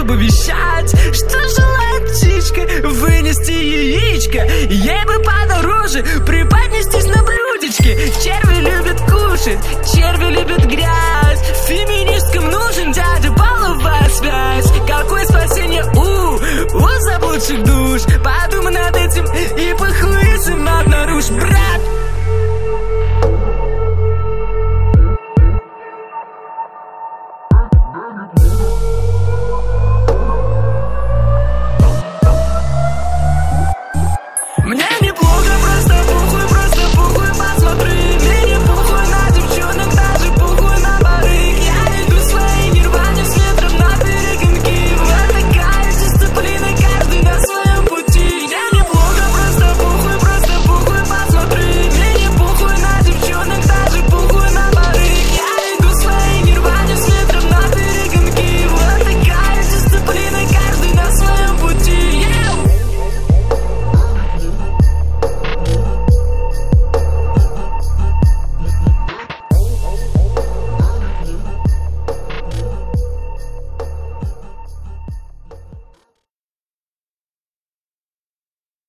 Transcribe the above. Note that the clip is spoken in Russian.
чтобы вещать, что желает птичка вынести яичко. Ей бы подороже преподнестись на блюдечке. Черви любят кушать, черви любят грязь. Феминисткам нужен дядя половая связь. Какое спасение у заблудших душ? Подумай над этим и похуй сам обнаружь, брат.